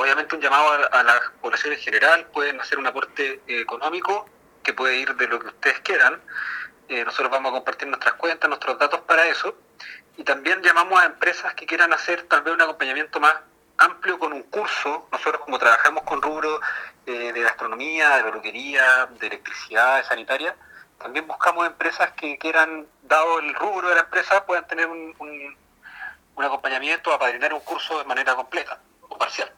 obviamente un llamado a la población en general, pueden hacer un aporte económico que puede ir de lo que ustedes quieran. Nosotros vamos a compartir nuestras cuentas, nuestros datos para eso. Y también llamamos a empresas que quieran hacer tal vez un acompañamiento más amplio con un curso. Nosotros, como trabajamos con rubro de gastronomía, de peluquería, de electricidad, de sanitaria, también buscamos empresas que quieran, dado el rubro de la empresa, puedan tener un acompañamiento, apadrinar un curso de manera completa o parcial.